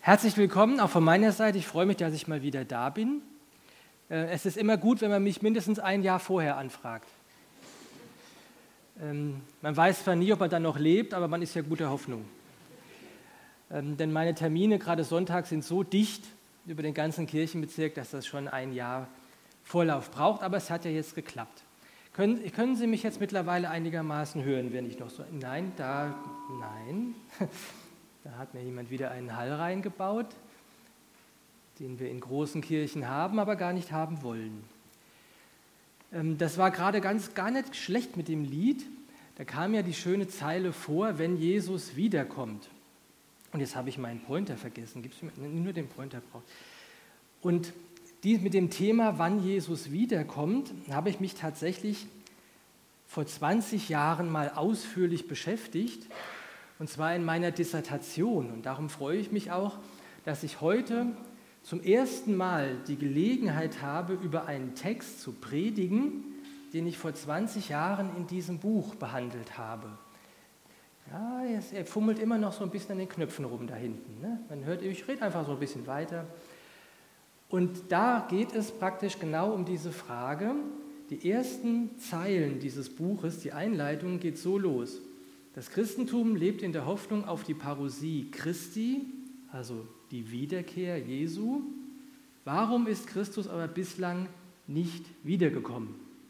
Herzlich willkommen, auch von meiner Seite. Ich freue mich, dass ich mal wieder da bin. Es ist immer gut, wenn man mich mindestens ein Jahr vorher anfragt. Man weiß zwar nie, ob man dann noch lebt, aber man ist ja guter Hoffnung. Denn meine Termine, gerade Sonntag, sind so dicht über den ganzen Kirchenbezirk, dass das schon ein Jahr Vorlauf braucht. Aber es hat ja jetzt geklappt. Können Sie mich jetzt mittlerweile einigermaßen hören, wenn ich noch so... Nein. Da hat mir jemand wieder einen Hall reingebaut, den wir in großen Kirchen haben, aber gar nicht haben wollen. Das war gerade gar nicht schlecht mit dem Lied. Da kam ja die schöne Zeile vor, wenn Jesus wiederkommt. Und jetzt habe ich meinen Pointer vergessen. Gibst du mir nur den Pointer braucht. Und mit dem Thema, wann Jesus wiederkommt, habe ich mich tatsächlich vor 20 Jahren mal ausführlich beschäftigt. Und zwar in meiner Dissertation. Und darum freue ich mich auch, dass ich heute zum ersten Mal die Gelegenheit habe, über einen Text zu predigen, den ich vor 20 Jahren in diesem Buch behandelt habe. Ja, er fummelt immer noch so ein bisschen an den Knöpfen rum da hinten. Ne? Man hört, ich rede einfach so ein bisschen weiter. Und da geht es praktisch genau um diese Frage. Die ersten Zeilen dieses Buches, die Einleitung, geht so los. Das Christentum lebt in der Hoffnung auf die Parousie Christi, also die Wiederkehr Jesu. Warum ist Christus aber bislang nicht wiedergekommen?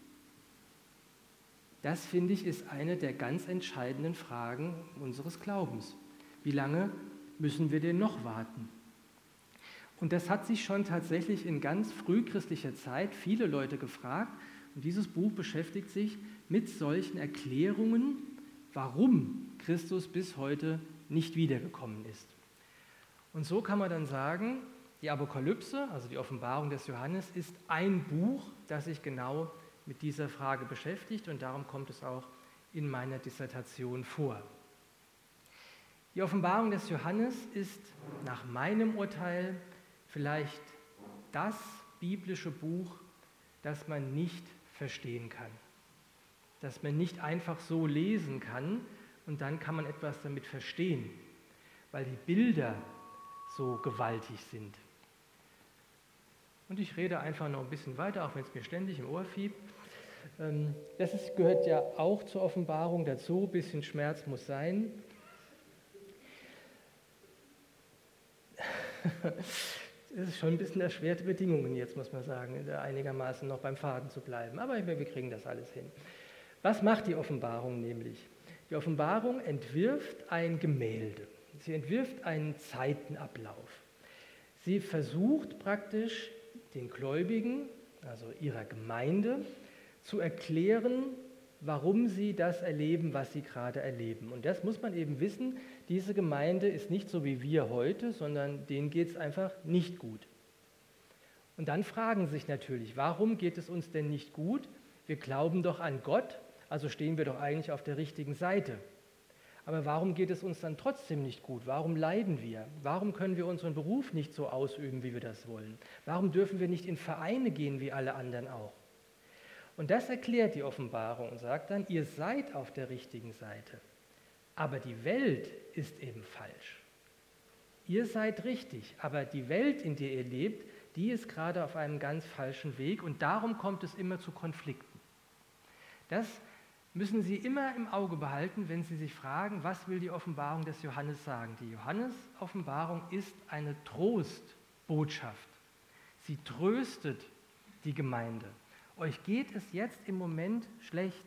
Das, finde ich, ist eine der ganz entscheidenden Fragen unseres Glaubens. Wie lange müssen wir denn noch warten? Und das hat sich schon tatsächlich in ganz frühchristlicher Zeit viele Leute gefragt. Und dieses Buch beschäftigt sich mit solchen Erklärungen, warum Christus bis heute nicht wiedergekommen ist. Und so kann man dann sagen, die Apokalypse, also die Offenbarung des Johannes, ist ein Buch, das sich genau mit dieser Frage beschäftigt und darum kommt es auch in meiner Dissertation vor. Die Offenbarung des Johannes ist nach meinem Urteil vielleicht das biblische Buch, das man nicht verstehen kann. Das man nicht einfach so lesen kann und dann kann man etwas damit verstehen, weil die Bilder so gewaltig sind. Und ich rede einfach noch ein bisschen weiter, auch wenn es mir ständig im Ohr fiebt. Gehört ja auch zur Offenbarung dazu, ein bisschen Schmerz muss sein. Es ist schon ein bisschen erschwerte Bedingungen jetzt, muss man sagen, einigermaßen noch beim Faden zu bleiben. Aber wir kriegen das alles hin. Was macht die Offenbarung nämlich? Die Offenbarung entwirft ein Gemälde. Sie entwirft einen Zeitenablauf. Sie versucht praktisch den Gläubigen, also ihrer Gemeinde, zu erklären, warum sie das erleben, was sie gerade erleben. Und das muss man eben wissen, diese Gemeinde ist nicht so wie wir heute, sondern denen geht es einfach nicht gut. Und dann fragen sich natürlich, warum geht es uns denn nicht gut? Wir glauben doch an Gott, also stehen wir doch eigentlich auf der richtigen Seite. Aber warum geht es uns dann trotzdem nicht gut? Warum leiden wir? Warum können wir unseren Beruf nicht so ausüben, wie wir das wollen? Warum dürfen wir nicht in Vereine gehen, wie alle anderen auch? Und das erklärt die Offenbarung und sagt dann, ihr seid auf der richtigen Seite, aber die Welt ist eben falsch. Ihr seid richtig, aber die Welt, in der ihr lebt, die ist gerade auf einem ganz falschen Weg und darum kommt es immer zu Konflikten. Das müssen Sie immer im Auge behalten, wenn Sie sich fragen, was will die Offenbarung des Johannes sagen? Die Johannes-Offenbarung ist eine Trostbotschaft. Sie tröstet die Gemeinde. Euch geht es jetzt im Moment schlecht,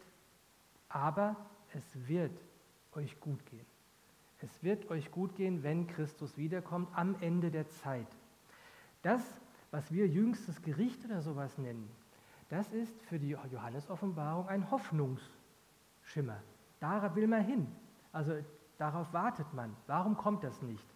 aber es wird euch gut gehen. Es wird euch gut gehen, wenn Christus wiederkommt, am Ende der Zeit. Das, was wir jüngstes Gericht oder sowas nennen, das ist für die Johannes-Offenbarung ein Hoffnungsschimmer. Da will man hin. Also darauf wartet man. Warum kommt das nicht?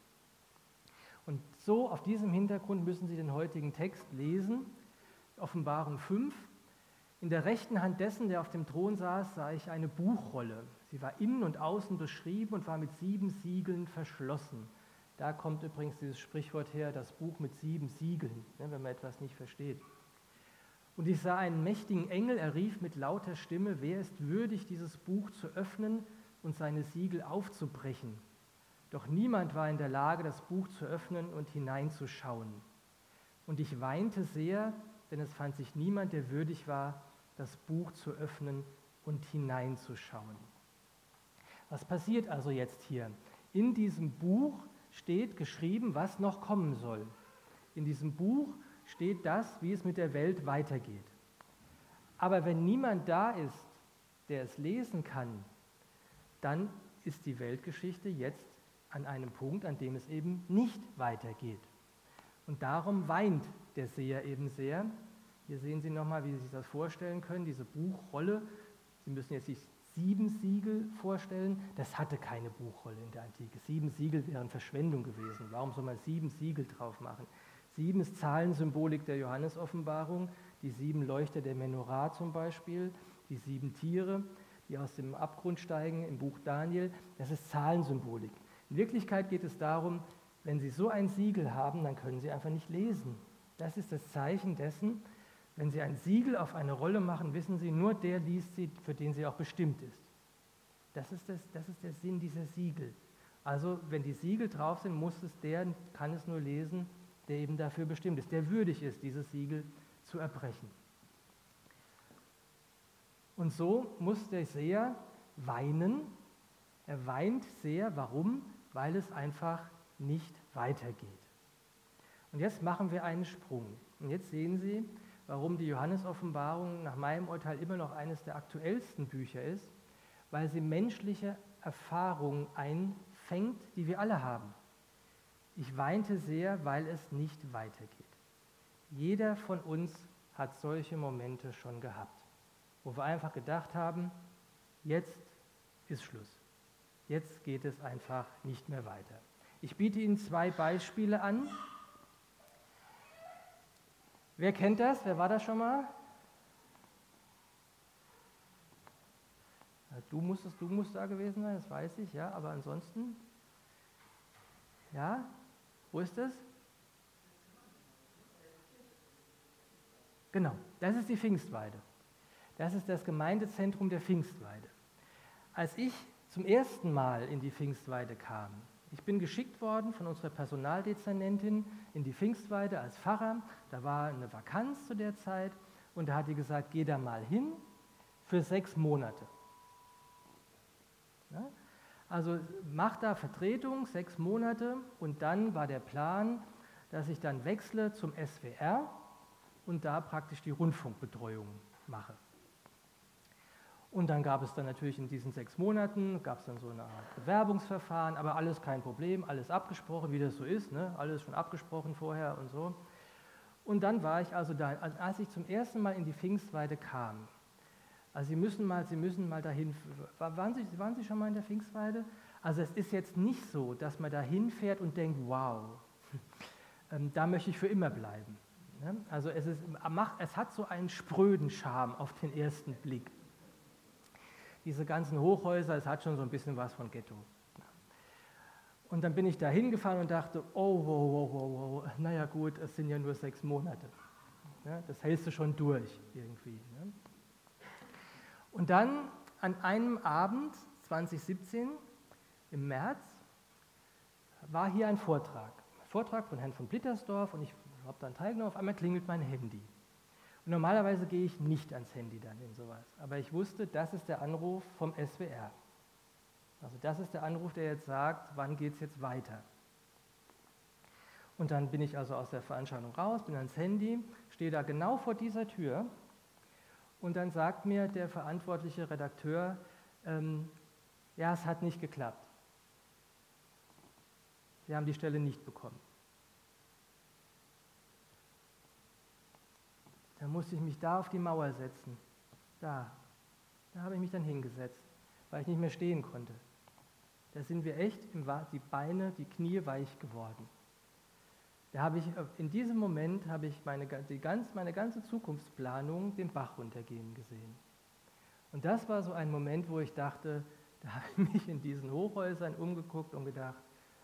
Und so auf diesem Hintergrund müssen Sie den heutigen Text lesen. Offenbarung 5. In der rechten Hand dessen, der auf dem Thron saß, sah ich eine Buchrolle. Sie war innen und außen beschrieben und war mit 7 Siegeln verschlossen. Da kommt übrigens dieses Sprichwort her, das Buch mit 7 Siegeln, wenn man etwas nicht versteht. Und ich sah einen mächtigen Engel, er rief mit lauter Stimme, wer ist würdig, dieses Buch zu öffnen und seine Siegel aufzubrechen? Doch niemand war in der Lage, das Buch zu öffnen und hineinzuschauen. Und ich weinte sehr, denn es fand sich niemand, der würdig war, das Buch zu öffnen und hineinzuschauen. Was passiert also jetzt hier? In diesem Buch steht geschrieben, was noch kommen soll. In diesem Buch steht das, wie es mit der Welt weitergeht. Aber wenn niemand da ist, der es lesen kann, dann ist die Weltgeschichte jetzt an einem Punkt, an dem es eben nicht weitergeht. Und darum weint der Seher eben sehr. Hier sehen Sie nochmal, wie Sie sich das vorstellen können, diese Buchrolle. Sie müssen jetzt sich 7 Siegel vorstellen. Das hatte keine Buchrolle in der Antike. 7 Siegel wären Verschwendung gewesen. Warum soll man 7 Siegel drauf machen? 7 ist Zahlensymbolik der Johannesoffenbarung, die 7 Leuchter der Menorah zum Beispiel, die 7 Tiere, die aus dem Abgrund steigen im Buch Daniel. Das ist Zahlensymbolik. In Wirklichkeit geht es darum, wenn Sie so ein Siegel haben, dann können Sie einfach nicht lesen. Das ist das Zeichen dessen, wenn Sie ein Siegel auf eine Rolle machen, wissen Sie, nur der liest sie, für den sie auch bestimmt ist. Das ist der Sinn dieser Siegel. Also wenn die Siegel drauf sind, kann es nur lesen, der eben dafür bestimmt ist, der würdig ist, dieses Siegel zu erbrechen. Und so muss der Seher weinen. Er weint sehr. Warum? Weil es einfach nicht weitergeht. Und jetzt machen wir einen Sprung. Und jetzt sehen Sie, warum die Johannesoffenbarung nach meinem Urteil immer noch eines der aktuellsten Bücher ist, weil sie menschliche Erfahrungen einfängt, die wir alle haben. Ich weinte sehr, weil es nicht weitergeht. Jeder von uns hat solche Momente schon gehabt, wo wir einfach gedacht haben, jetzt ist Schluss. Jetzt geht es einfach nicht mehr weiter. Ich biete Ihnen 2 Beispiele an. Wer kennt das? Wer war das schon mal? Du musst da gewesen sein, das weiß ich, ja, aber ansonsten? Ja? Wo ist das? Genau, das ist die Pfingstweide. Das ist das Gemeindezentrum der Pfingstweide. Als ich zum ersten Mal in die Pfingstweide kam, ich bin geschickt worden von unserer Personaldezernentin in die Pfingstweide als Pfarrer. Da war eine Vakanz zu der Zeit und da hat die gesagt, geh da mal hin für 6 Monate. Ja? Also mach da Vertretung, 6 Monate und dann war der Plan, dass ich dann wechsle zum SWR und da praktisch die Rundfunkbetreuung mache. Und dann gab es dann natürlich in diesen 6 Monaten, gab es dann so eine Art Bewerbungsverfahren, aber alles kein Problem, alles abgesprochen, wie das so ist, ne? Alles schon abgesprochen vorher und so. Und dann war ich also da, als ich zum ersten Mal in die Pfingstweide kam, also Sie müssen mal dahin, waren Sie schon mal in der Pfingstweide? Also es ist jetzt nicht so, dass man da hinfährt und denkt, wow, da möchte ich für immer bleiben. Ne? Also es hat so einen spröden Charme auf den ersten Blick. Diese ganzen Hochhäuser, es hat schon so ein bisschen was von Ghetto. Und dann bin ich da hingefahren und dachte, oh, wow, naja gut, es sind ja nur 6 Monate. Ja, das hältst du schon durch irgendwie. Ne? Und dann an einem Abend 2017 im März war hier ein Vortrag von Herrn von Blittersdorf und ich habe dann teilgenommen, auf einmal klingelt mein Handy. Und normalerweise gehe ich nicht ans Handy dann in sowas, aber ich wusste, das ist der Anruf vom SWR. Also das ist der Anruf, der jetzt sagt, wann geht es jetzt weiter. Und dann bin ich also aus der Veranstaltung raus, bin ans Handy, stehe da genau vor dieser Tür und dann sagt mir der verantwortliche Redakteur, ja, es hat nicht geklappt. Sie haben die Stelle nicht bekommen. Da musste ich mich da auf die Mauer setzen. Da habe ich mich dann hingesetzt, weil ich nicht mehr stehen konnte. Da sind wir echt, die Beine, die Knie weich geworden. In diesem Moment habe ich meine ganze Zukunftsplanung den Bach runtergehen gesehen. Und das war so ein Moment, wo ich dachte, da habe ich mich in diesen Hochhäusern umgeguckt und gedacht,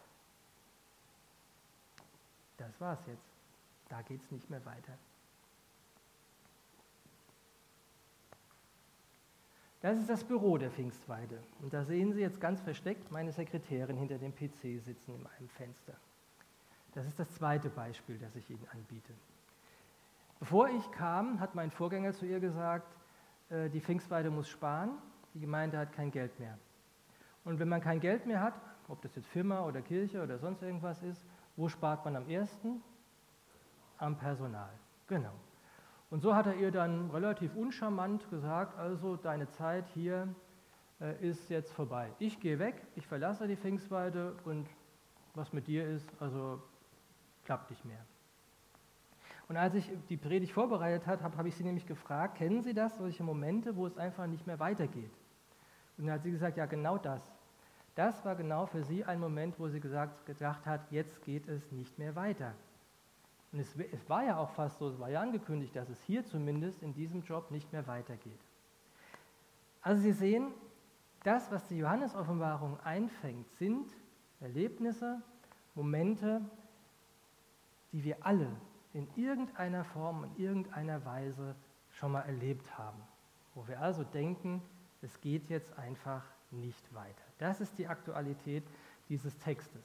das war's jetzt, da geht es nicht mehr weiter. Das ist das Büro der Pfingstweide. Und da sehen Sie jetzt ganz versteckt meine Sekretärin hinter dem PC sitzen in einem Fenster. Das ist das zweite Beispiel, das ich Ihnen anbiete. Bevor ich kam, hat mein Vorgänger zu ihr gesagt, die Pfingstweide muss sparen, die Gemeinde hat kein Geld mehr. Und wenn man kein Geld mehr hat, ob das jetzt Firma oder Kirche oder sonst irgendwas ist, wo spart man am ersten? Am Personal, genau. Und so hat er ihr dann relativ uncharmant gesagt, also deine Zeit hier ist jetzt vorbei. Ich gehe weg, ich verlasse die Pfingstweide und was mit dir ist, also klappt nicht mehr. Und als ich die Predigt vorbereitet habe ich sie nämlich gefragt, kennen Sie das, solche Momente, wo es einfach nicht mehr weitergeht? Und dann hat sie gesagt, ja genau das. Das war genau für sie ein Moment, wo sie gedacht hat, jetzt geht es nicht mehr weiter. Und es war ja auch fast so, es war ja angekündigt, dass es hier zumindest in diesem Job nicht mehr weitergeht. Also Sie sehen, das, was die Johannes-Offenbarung einfängt, sind Erlebnisse, Momente, die wir alle in irgendeiner Form, in irgendeiner Weise schon mal erlebt haben. Wo wir also denken, es geht jetzt einfach nicht weiter. Das ist die Aktualität dieses Textes.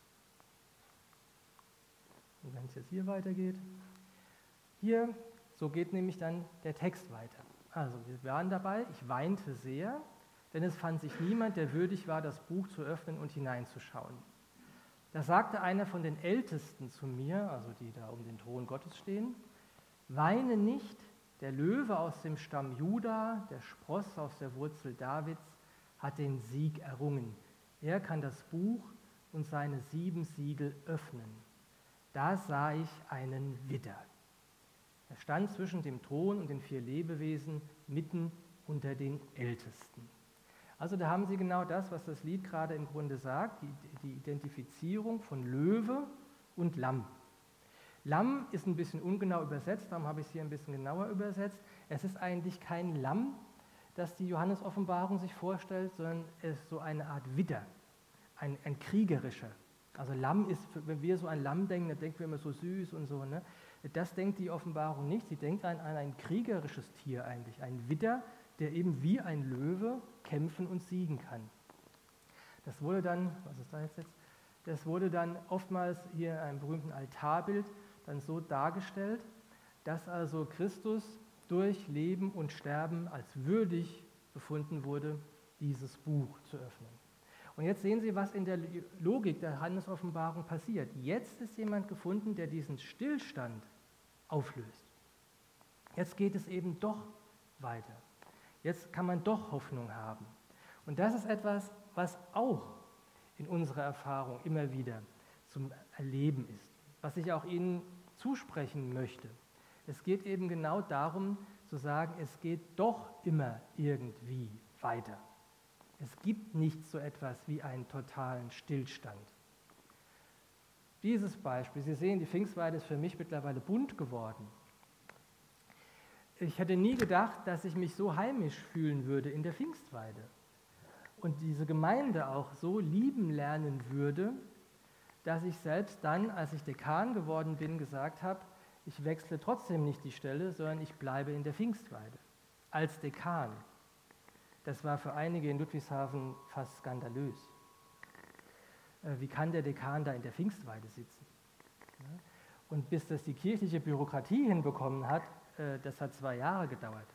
Und wenn es jetzt hier weitergeht, hier, so geht nämlich dann der Text weiter. Also wir waren dabei, ich weinte sehr, denn es fand sich niemand, der würdig war, das Buch zu öffnen und hineinzuschauen. Da sagte einer von den Ältesten zu mir, also die da um den Thron Gottes stehen, weine nicht, der Löwe aus dem Stamm Juda, der Spross aus der Wurzel Davids, hat den Sieg errungen. Er kann das Buch und seine 7 Siegel öffnen. Da sah ich einen Widder. Er stand zwischen dem Thron und den 4 Lebewesen mitten unter den Ältesten. Also da haben Sie genau das, was das Lied gerade im Grunde sagt, die Identifizierung von Löwe und Lamm. Lamm ist ein bisschen ungenau übersetzt, darum habe ich es hier ein bisschen genauer übersetzt. Es ist eigentlich kein Lamm, das die Johannes-Offenbarung sich vorstellt, sondern es ist so eine Art Widder, ein kriegerischer. Also Lamm ist, wenn wir so an Lamm denken, dann denken wir immer so süß und so. Ne? Das denkt die Offenbarung nicht. Sie denkt an ein kriegerisches Tier eigentlich, ein Widder, der eben wie ein Löwe kämpfen und siegen kann. Das wurde dann, was ist da jetzt? Das wurde dann oftmals hier in einem berühmten Altarbild dann so dargestellt, dass also Christus durch Leben und Sterben als würdig befunden wurde, dieses Buch zu öffnen. Und jetzt sehen Sie, was in der Logik der Johannes-Offenbarung passiert. Jetzt ist jemand gefunden, der diesen Stillstand auflöst. Jetzt geht es eben doch weiter. Jetzt kann man doch Hoffnung haben. Und das ist etwas, was auch in unserer Erfahrung immer wieder zum Erleben ist, was ich auch Ihnen zusprechen möchte. Es geht eben genau darum, zu sagen, es geht doch immer irgendwie weiter. Es gibt nicht so etwas wie einen totalen Stillstand. Dieses Beispiel, Sie sehen, die Pfingstweide ist für mich mittlerweile bunt geworden. Ich hätte nie gedacht, dass ich mich so heimisch fühlen würde in der Pfingstweide und diese Gemeinde auch so lieben lernen würde, dass ich selbst dann, als ich Dekan geworden bin, gesagt habe, ich wechsle trotzdem nicht die Stelle, sondern ich bleibe in der Pfingstweide als Dekan. Das war für einige in Ludwigshafen fast skandalös. Wie kann der Dekan da in der Pfingstweide sitzen? Und bis das die kirchliche Bürokratie hinbekommen hat, das hat 2 Jahre gedauert.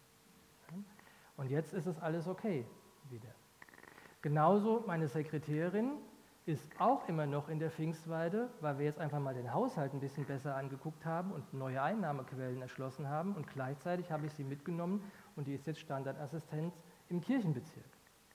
Und jetzt ist es alles okay wieder. Genauso meine Sekretärin ist auch immer noch in der Pfingstweide, weil wir jetzt einfach mal den Haushalt ein bisschen besser angeguckt haben und neue Einnahmequellen erschlossen haben. Und gleichzeitig habe ich sie mitgenommen und die ist jetzt Standardassistenz im Kirchenbezirk.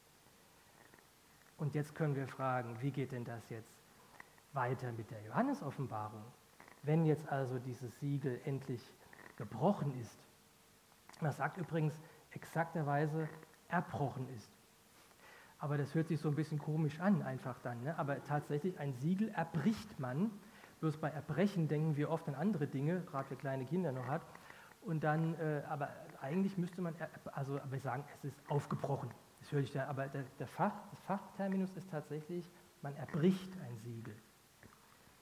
Und jetzt können wir fragen, wie geht denn das jetzt weiter mit der Johannes-Offenbarung? Wenn jetzt also dieses Siegel endlich gebrochen ist. Das sagt übrigens exakterweise erbrochen ist. Aber das hört sich so ein bisschen komisch an, einfach dann. Ne? Aber tatsächlich, ein Siegel erbricht man. Bloß bei Erbrechen denken wir oft an andere Dinge, gerade wer kleine Kinder noch hat. Und dann, aber eigentlich müsste man, also wir sagen, es ist aufgebrochen. Das höre ich da, aber das Fachterminus ist tatsächlich, man erbricht ein Siegel.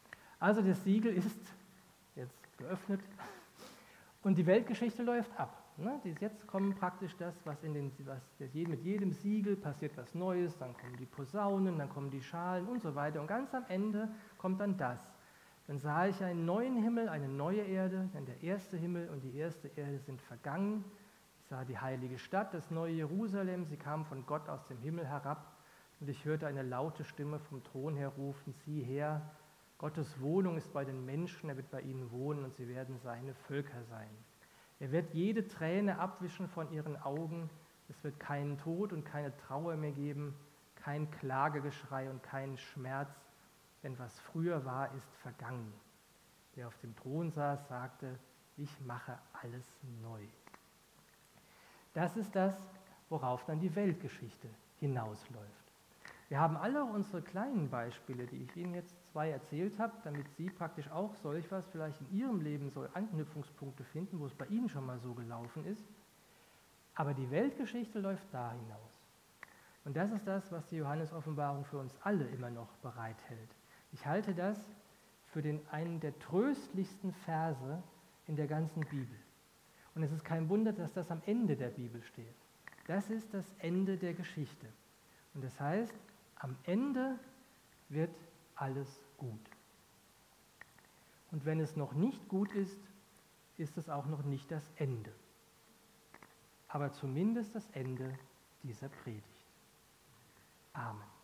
Also das Siegel ist jetzt geöffnet und die Weltgeschichte läuft ab. Ne? Jetzt kommt praktisch das, mit jedem Siegel passiert was Neues, dann kommen die Posaunen, dann kommen die Schalen und so weiter. Und ganz am Ende kommt dann das. Dann sah ich einen neuen Himmel, eine neue Erde, denn der erste Himmel und die erste Erde sind vergangen. Ich sah die heilige Stadt, das neue Jerusalem, sie kam von Gott aus dem Himmel herab. Und ich hörte eine laute Stimme vom Thron her rufen, sieh her, Gottes Wohnung ist bei den Menschen, er wird bei ihnen wohnen und sie werden seine Völker sein. Er wird jede Träne abwischen von ihren Augen, es wird keinen Tod und keine Trauer mehr geben, kein Klagegeschrei und keinen Schmerz, denn was früher war, ist vergangen. Der auf dem Thron saß, sagte, ich mache alles neu. Das ist das, worauf dann die Weltgeschichte hinausläuft. Wir haben alle unsere kleinen Beispiele, die ich Ihnen jetzt 2 erzählt habe, damit Sie praktisch auch solch was vielleicht in Ihrem Leben so Anknüpfungspunkte finden, wo es bei Ihnen schon mal so gelaufen ist. Aber die Weltgeschichte läuft da hinaus. Und das ist das, was die Johannes-Offenbarung für uns alle immer noch bereithält. Ich halte das für einen der tröstlichsten Verse in der ganzen Bibel. Und es ist kein Wunder, dass das am Ende der Bibel steht. Das ist das Ende der Geschichte. Und das heißt, am Ende wird alles gut. Und wenn es noch nicht gut ist, ist es auch noch nicht das Ende. Aber zumindest das Ende dieser Predigt. Amen.